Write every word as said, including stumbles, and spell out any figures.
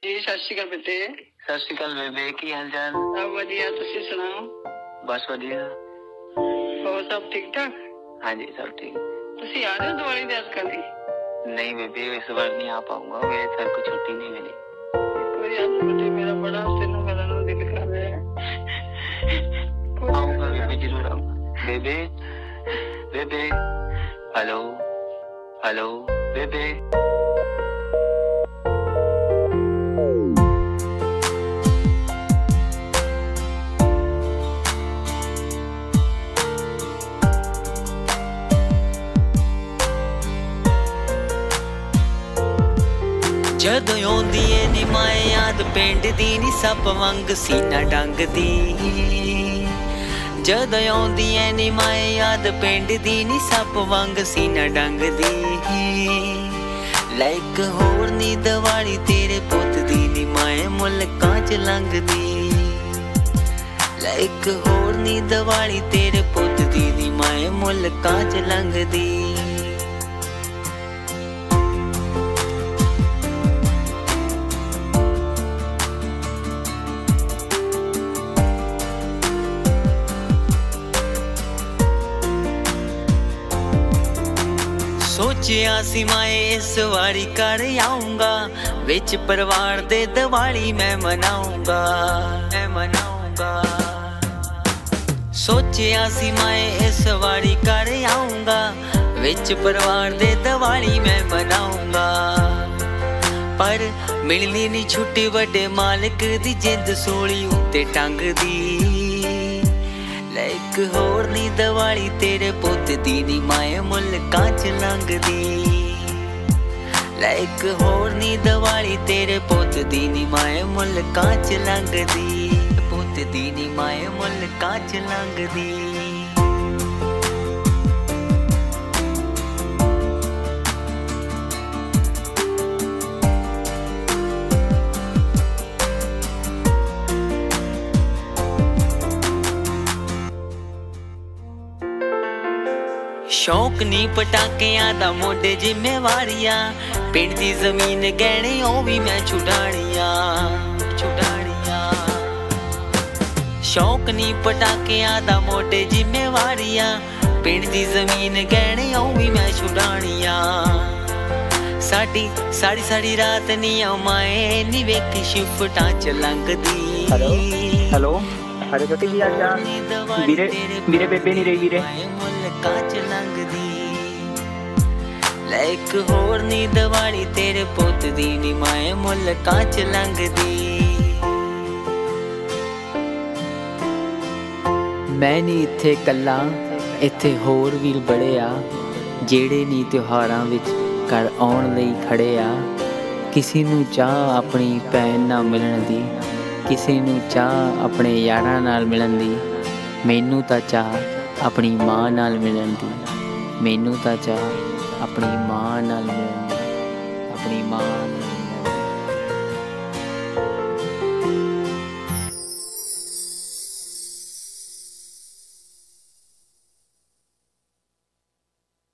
ਜੀ ਸਤਿ ਸ਼੍ਰੀ ਅਕਾਲ ਬੇਟੇ। ਸਤਿ ਸ਼੍ਰੀ ਅਕਾਲ ਬੇਬੇ, ਕੀ ਹਾਲ ਚਾਲ? ਸਭ ਵਧੀਆ, ਤੁਸੀਂ ਸੁਣਾਓ? ਬਸ ਵਧੀਆ। ਹੋਰ ਸਭ ਠੀਕ ਠਾਕ? ਹਾਂਜੀ ਸਭ ठीक। ਤੁਸੀਂ ਆ ਰਹੇ ਹੋ ਦੀਵਾਲੀ ਦੇ ਐਤਕਾਂ ਦੀ? नहीं बेबी, इस बार नहीं आ पाऊंगा, मेरे सर को छुट्टी नहीं मिली। एक बार आ जाओ बेटे, मेरा बड़ा तेनों मिलने ਨੂੰ दिल कर रहा है। आऊंगा बेबी, जरूर आऊंगा। बेबे बेबे, हेलो हेलो बेबे। ਜਦੋਂ ਆਉਂਦੀ ਏ ਨੀ ਮਾਏ ਯਾਦ ਪਿੰਡ ਦੀ ਨੀ ਸੱਪ ਵਾਂਗ ਸੀਨਾ ਡੰਗਦੀ। ਜਦੋਂ ਆਉਂਦੀ ਏ ਨੀ ਮਾਏ ਯਾਦ ਪਿੰਡ ਦੀ ਨੀ ਸੱਪ ਵਾਂਗ ਸੀਨਾ ਡੰਗਦੀ। ਲੈ ਇੱਕ ਹੋਰ ਨੀ ਦੀਵਾਲੀ ਤੇਰੇ ਪੁੱਤ ਦੀ ਨੀ ਮਾਏ ਮੁਲਕਾਂ ਚ ਲੰਘਦੀ। ਲੈ ਇੱਕ ਹੋਰ ਨੀ ਦੀਵਾਲੀ ਤੇਰੇ ਪੁੱਤ ਦੀ ਨੀ ਮਾਏ ਮੁਲਕਾਂ ਚ ਲੰਘਦੀ। ਸੋਚਿਆ ਸੀ ਮਾਏ ਇਸ ਵਾਰੀ ਕਰ ਆਊਂਗਾ, ਵਿੱਚ ਪਰਿਵਾਰ ਦੇ ਦੀਵਾਲੀ ਮੈਂ ਮਨਾਊਂਗਾ ਮੈਂ ਮਨਾਊਂਗਾ। ਸੋਚਿਆ ਸੀ ਮਾਏ ਇਸ ਵਾਰੀ ਕਰ ਆਊਂਗਾ, ਵਿੱਚ ਪਰਿਵਾਰ ਦੇ ਦੀਵਾਲੀ ਮੈਂ ਮਨਾਊਂਗਾ। ਪਰ ਮਿਲਣੀ ਨੀ ਛੁੱਟੀ ਵੱਡੇ ਮਾਲਕ ਦੀ ਜਿੰਦ ਸੋਲੀ ਉੱਤੇ ਟੰਗਦੀ। ਲੈ ਇੱਕ ਹੋਰ ਨੀ ਦੀਵਾਲੀ ਤੇਰੇ ਪੁੱਤ ਦੀ ਨੀ ਮਾਏ ਮੁਲਕਾਂ ਚ ਲੰਘਦੀ। ਲੈ ਇੱਕ ਹੋਰ ਨੀ ਦੀਵਾਲੀ ਤੇਰੇ ਪੁੱਤ ਦੀ ਨੀ ਮਾਏ ਮੁਲਕਾਂ ਚ ਲੰਘਦੀ। ਪੁੱਤ ਦੀ ਨੀ ਮਾਏ ਮੁਲਕਾਂ ਚ ਲੰਘਦੀ। ਸ਼ੌਕ ਨੀ ਪਟਾਕਿਆਂ ਦਾ ਮੋਢੇ ਜ਼ਿੰਮੇਵਾਰੀਆਂ, ਪਿੰਡ ਦੀ ਜ਼ਮੀਨ ਗਹਿਣੇ ਉਹ ਵੀ ਮੈਂ ਛੁਡਾਣੀਆਂ ਛੁਡਾਣੀਆਂ। ਸ਼ੌਕ ਨੀ ਪਟਾਕਿਆਂ ਦਾ ਮੋਢੇ ਜ਼ਿੰਮੇਵਾਰੀਆਂ, ਪਿੰਡ ਦੀ ਜ਼ਮੀਨ ਗਹਿਣੇ ਉਹ ਵੀ ਮੈਂ ਛੁਡਾਣੀਆਂ। ਸਾਡੀ ਸਾਰੀ ਸਾਰੀ ਰਾਤ ਨੀ ਆਮਾਏ ਨੀ ਵੇਖ ਸ਼ਿਫਟਾਂ ਚ ਲੰਘਦੀ। ਹੈਲੋ ਹੈਲੋ ਅਰੇ ਛੋਟੀ ਜੀ ਆ ਵੀਰੇ ਵੀਰੇ ਬੇਬੇ ਨਹੀਂ ਰਹੀ ਵੀਰੇ। ਮੁਲਕਾਂ ਚ ਲੰਘਦੀ। ਲੈ ਇੱਕ ਹੋਰ ਨੀ ਦੀਵਾਲੀ ਤੇਰੇ ਪੁੱਤ ਦੀ ਨੀ ਮਾਏ ਮੁਲਕਾਂ ਚ ਲੰਘਦੀ। ਮੈਂ ਨੀ ਇੱਥੇ ਇਕੱਲਾ, ਇੱਥੇ ਹੋਰ ਵੀਰ ਬੜੇ ਆ ਜਿਹੜੇ ਨੀ ਤਿਉਹਾਰਾਂ ਵਿੱਚ ਘਰ ਆਉਣ ਲਈ ਖੜੇ ਆ। ਕਿਸੇ ਨੂੰ ਚਾਹ ਆਪਣੀ ਭੈਣ ਨਾਲ ਮਿਲਣ ਦੀ, ਕਿਸੇ ਨੂੰ ਚਾਹ ਆਪਣੇ ਯਾਰਾਂ ਨਾਲ ਮਿਲਣ ਦੀ, ਮੈਨੂੰ ਤਾਂ ਚਾਹ ਆਪਣੀ ਮਾਂ ਨਾਲ ਮਿਲਣ ਦੀ। ਮੈਨੂੰ ਤਾਂ ਚਾਹ ਆਪਣੀ ਮਾਂ ਨਾਲ ਮਿਲਣ ਦੀ, ਆਪਣੀ ਮਾਂ ਨਾਲ।